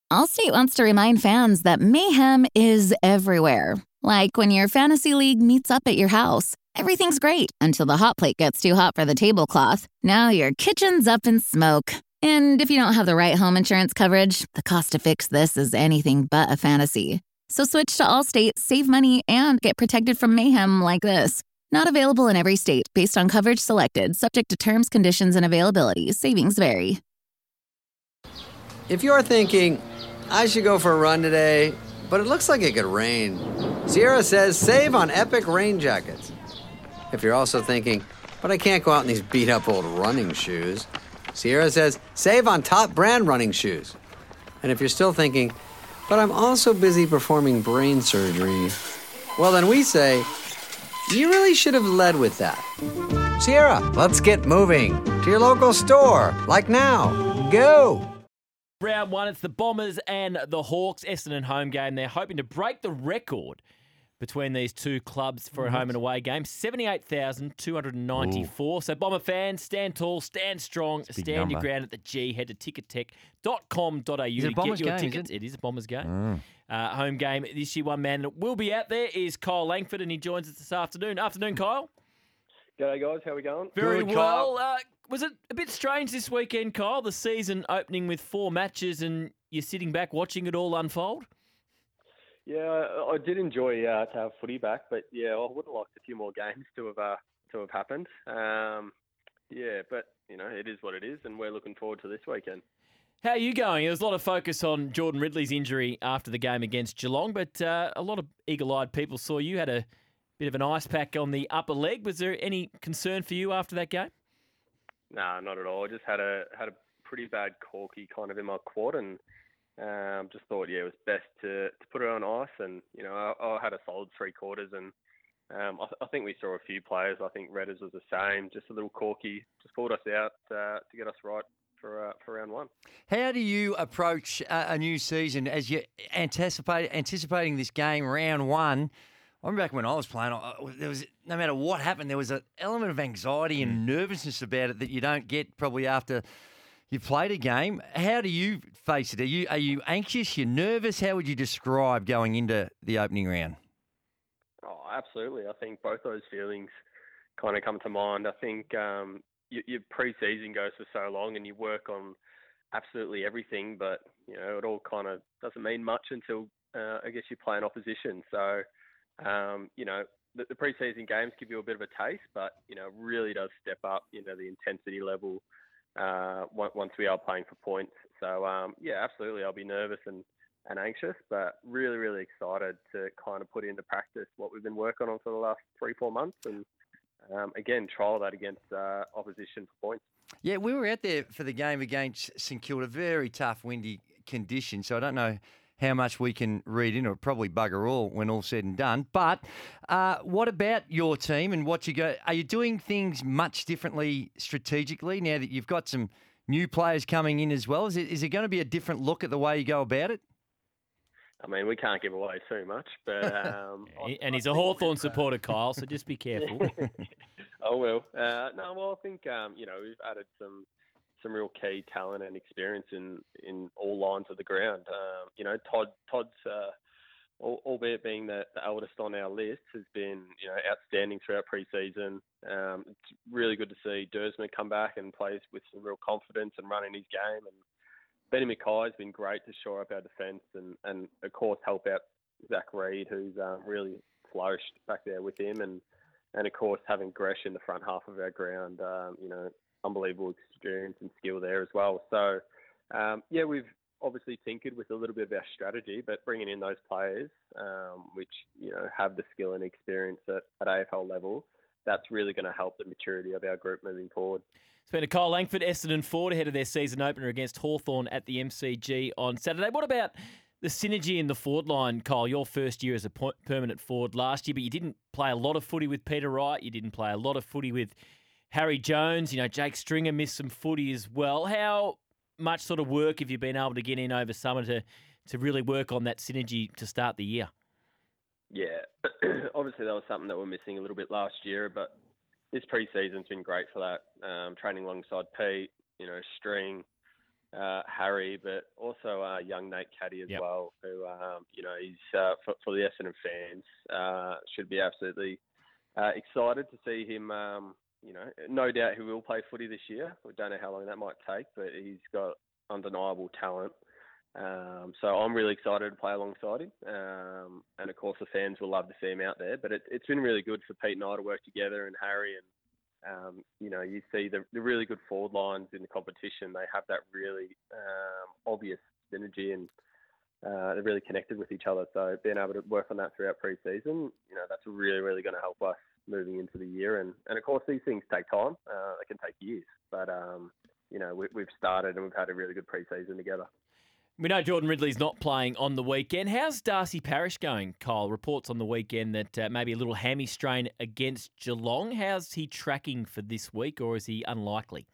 Allstate wants to remind fans that mayhem is everywhere. Like when your fantasy league meets up at your house. Everything's great until the hot plate gets too hot for the tablecloth. Now your kitchen's up in smoke. And if you don't have the right home insurance coverage, the cost to fix this is anything but a fantasy. So switch to Allstate, save money, and get protected from mayhem like this. Not available in every state based on coverage selected, subject to terms, conditions, and availability. Savings vary. If you're thinking, I should go for a run today, but it looks like it could rain, Sierra says save on Epic rain jackets. If you're also thinking, but I can't go out in these beat-up old running shoes, Sierra says save on top brand running shoes. And if you're still thinking, but I'm also busy performing brain surgery, well then we say, you really should have led with that. Sierra, let's get moving to your local store, like now. Go! Round one, it's the Bombers and the Hawks, Essendon home game. They're hoping to break the record between these two clubs for a home and away game. 78,294. So Bomber fans, stand tall, stand strong, stand your ground at the G. Head to tickettech.com.au to get your tickets. It is a Bombers game. Home game this year. One man that will be out there is Kyle Langford, and he joins us this afternoon. Afternoon, Kyle. G'day, guys. How we going? Very Good, well. Was it a bit strange this weekend, Kyle? The season opening with 4 matches and you're sitting back watching it all unfold? Yeah, I did enjoy to have footy back, but yeah, I would have liked a few more games to have happened. Yeah, but you know, it is what it is, and we're looking forward to this weekend. How are you going? There was a lot of focus on Jordan Ridley's injury after the game against Geelong, but a lot of eagle-eyed people saw you had a bit of an ice pack on the upper leg. Was there any concern for you after that game? Nah, not at all. I just had a pretty bad corky kind of in my quad, and just thought, it was best to put it on ice. And you know, I had a solid 3 quarters, and I think we saw a few players. I think Redders was the same, just a little corky, just pulled us out to get us right for round one. How do you approach a new season as you anticipating this game, round one? I remember back when I was playing, there was, no matter what happened, there was an element of anxiety and nervousness about it that you don't get probably after you've played a game. How do you face it? Are you anxious? You're nervous? How would you describe going into the opening round? Oh, absolutely. I think both those feelings kind of come to mind. I think your pre-season goes for so long and you work on absolutely everything, but you know, it all kind of doesn't mean much until I guess you play an opposition. So you know, the pre-season games give you a bit of a taste, but you know, really does step up, you know, the intensity level once we are playing for points. So yeah, absolutely, I'll be nervous and anxious, but really, really excited to kind of put into practice what we've been working on for the last 3-4 months, and again, trial that against opposition for points. Yeah, we were out there for the game against St Kilda, very tough, windy conditions. So I don't know how much we can read into it. Probably bugger all when all's said and done. But what about your team and what you go? Are you doing things much differently strategically now that you've got some new players coming in as well? Is it going to be a different look at the way you go about it? I mean, we can't give away too much, but and he's a Hawthorn supporter, Kyle. So just be careful. I will. No, well, I think you know, we've added some real key talent and experience in all lines of the ground. You know, Todd's albeit being the eldest on our list, has been, you know, outstanding throughout pre-season. It's really good to see Dersman come back and play with some real confidence and running his game. And Benny Mackay has been great to shore up our defence and of course help out Zach Reid, who's really flourished back there with him, and of course having Gresh in the front half of our ground, you know, unbelievable experience and skill there as well. So yeah, we've obviously tinkered with a little bit of our strategy, but bringing in those players, which, you know, have the skill and experience at AFL level, that's really going to help the maturity of our group moving forward. It's been a Kyle Langford, Essendon forward, ahead of their season opener against Hawthorn at the MCG on Saturday. What about the synergy in the forward line, Kyle? Your first year as a permanent forward last year, but you didn't play a lot of footy with Peter Wright. You didn't play a lot of footy with Harry Jones. You know, Jake Stringer missed some footy as well. How much sort of work have you been able to get in over summer to really work on that synergy to start the year? Yeah, obviously that was something that we're missing a little bit last year, but this pre-season's been great for that. Training alongside Pete, you know, String, Harry, but also young Nate Caddy as Yep. well, who, he's for the Essendon fans, should be absolutely excited to see him. No doubt he will play footy this year. We don't know how long that might take, but he's got undeniable talent. So I'm really excited to play alongside him. And of course the fans will love to see him out there. But it's been really good for Pete and I to work together, and Harry, and you see the really good forward lines in the competition. They have that really obvious synergy, and they're really connected with each other. So being able to work on that throughout pre-season, that's really, really going to help us moving into the year. And of course, these things take time. They can take years. But, we've started and we've had a really good pre-season together. We know Jordan Ridley's not playing on the weekend. How's Darcy Parish going, Kyle? Reports on the weekend that maybe a little hammy strain against Geelong. How's he tracking for this week, or is he unlikely?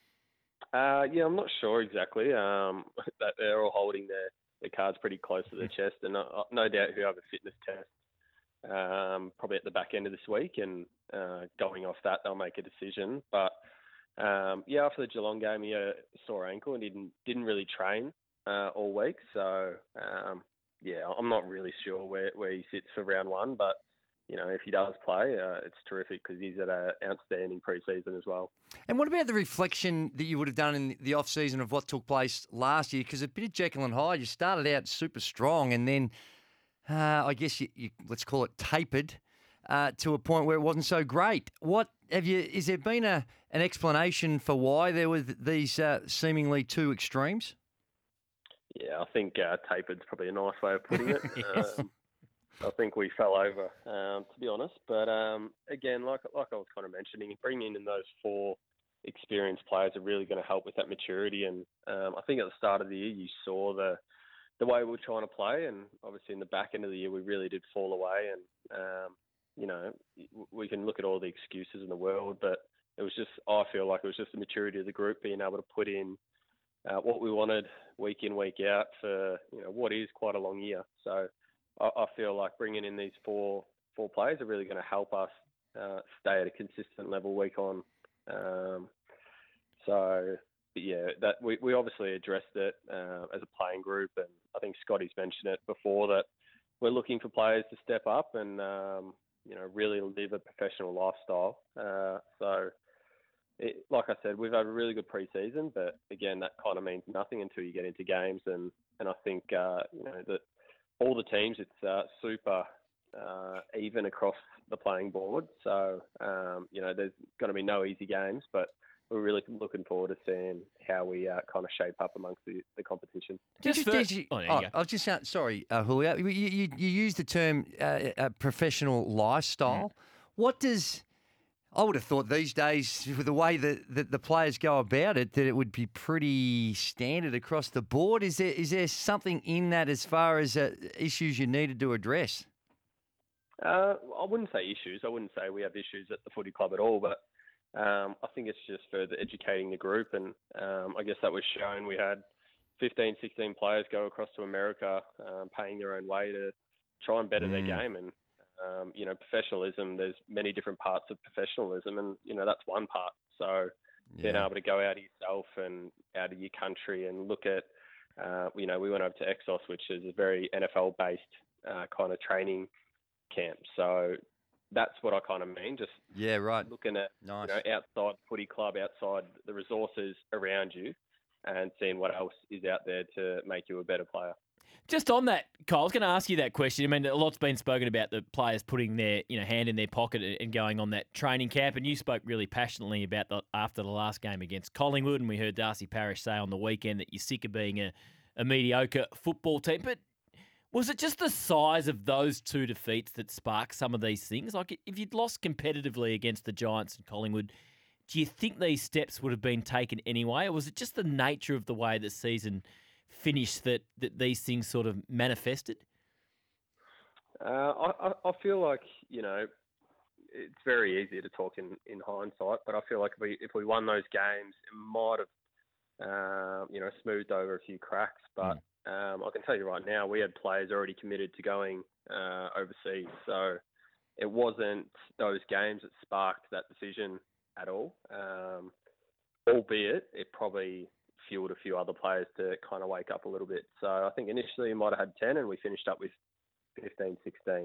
I'm not sure exactly. That they're all holding their cards pretty close to their chest, and no doubt he'll have a fitness test probably at the back end of this week, and going off that, they'll make a decision. But after the Geelong game, he had a sore ankle and didn't really train all week. So I'm not really sure where he sits for round one, but if he does play, it's terrific because he's at an outstanding pre-season as well. And what about the reflection that you would have done in the off-season of what took place last year? Because a bit of Jekyll and Hyde, you started out super strong and then I guess you let's call it tapered to a point where it wasn't so great. Is there been an explanation for why there were these seemingly two extremes? Yeah, I think tapered's probably a nice way of putting it. Yes. I think we fell over, to be honest. But again, like I was kind of mentioning, bringing in those four experienced players are really going to help with that maturity. And I think at the start of the year, you saw the way we were trying to play, and obviously in the back end of the year, we really did fall away. And we can look at all the excuses in the world, but I feel like it was just the maturity of the group being able to put in what we wanted week in, week out for what is quite a long year. So I feel like bringing in these four players are really going to help us stay at a consistent level week on. That we obviously addressed it as a playing group, and I think Scotty's mentioned it before that we're looking for players to step up and really live a professional lifestyle. Like I said, we've had a really good pre-season, but again, that kind of means nothing until you get into games. And I think that all the teams, it's super even across the playing board. So there's going to be no easy games, but we're really looking forward to seeing how we kind of shape up amongst the competition. I was just sorry, Julio. You used the term professional lifestyle. I would have thought these days, with the way that the players go about it, that it would be pretty standard across the board. Is there something in that as far as issues you needed to address? I wouldn't say issues. I wouldn't say we have issues at the footy club at all, but I think it's just further educating the group. And I guess that was shown. We had 15, 16 players go across to America paying their own way to try and better their game. And professionalism, there's many different parts of professionalism, and, that's one part. So being able to go out of yourself and out of your country and look at, we went over to Exos, which is a very NFL-based kind of training camp. So that's what I kind of mean. Just looking at, nice. Outside footy club, outside the resources around you, and seeing what else is out there to make you a better player. Just on that, Kyle, I was going to ask you that question. I mean, a lot's been spoken about the players putting their hand in their pocket and going on that training camp, and you spoke really passionately about after the last game against Collingwood, and we heard Darcy Parish say on the weekend that you're sick of being a mediocre football team. But was it just the size of those two defeats that sparked some of these things? Like, if you'd lost competitively against the Giants and Collingwood, do you think these steps would have been taken anyway, or was it just the nature of the way the season finished that these things sort of manifested? I feel like, it's very easy to talk in hindsight, but I feel like if we won those games, it might have, smoothed over a few cracks. But I can tell you right now, we had players already committed to going overseas. So it wasn't those games that sparked that decision at all. Albeit it probably fueled a few other players to kind of wake up a little bit. So I think initially we might have had 10 and we finished up with 15, 16.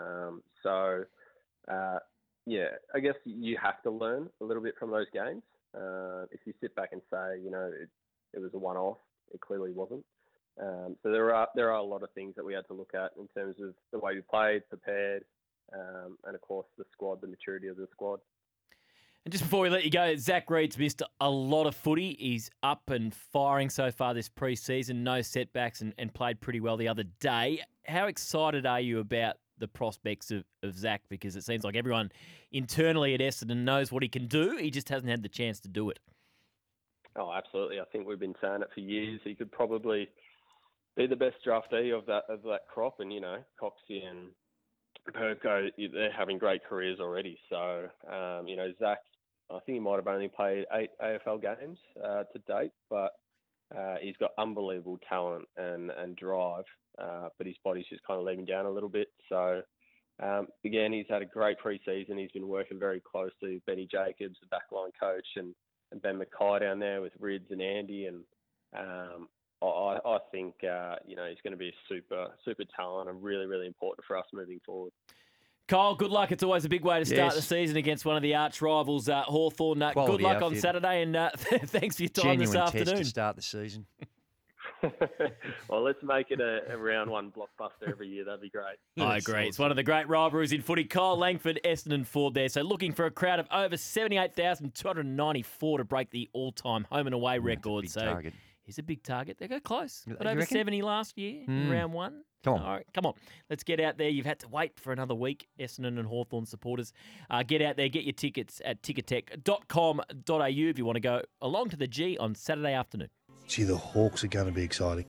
Yeah, I guess you have to learn a little bit from those games. If you sit back and say, it was a one-off, it clearly wasn't. So there are a lot of things that we had to look at in terms of the way we played, prepared, and of course the squad, the maturity of the squad. And just before we let you go, Zach Reed's missed a lot of footy. He's up and firing so far this pre-season, no setbacks, and played pretty well the other day. How excited are you about the prospects of Zach? Because it seems like everyone internally at Essendon knows what he can do. He just hasn't had the chance to do it. Oh, absolutely. I think we've been saying it for years. He could probably be the best draftee of that crop. And, Coxie and Perko, they're having great careers already. So, Zach, I think he might have only played 8 AFL games to date, but he's got unbelievable talent and drive, but his body's just kind of letting down a little bit. So, again, he's had a great pre-season. He's been working very closely with Benny Jacobs, the backline coach, and Ben Mackay down there with Rids and Andy. And I think, he's going to be a super talent and really, really important for us moving forward. Kyle, good luck. It's always a big way to start the season against one of the arch rivals, Hawthorn. Good luck on Saturday, and thanks for your time this afternoon. Genuine test to start the season. Well, let's make it a round one blockbuster every year. That'd be great. I agree. It's one of the great rivalries in footy. Kyle Langford, Essendon Ford there. So looking for a crowd of over 78,294 to break the all-time home and away record. So target. He's a big target. They go close. But You over reckon? 70 last year in round one. Come on. All right, come on. Let's get out there. You've had to wait for another week, Essendon and Hawthorn supporters. Get out there. Get your tickets at ticketek.com.au if you want to go along to the G on Saturday afternoon. Gee, the Hawks are going to be exciting.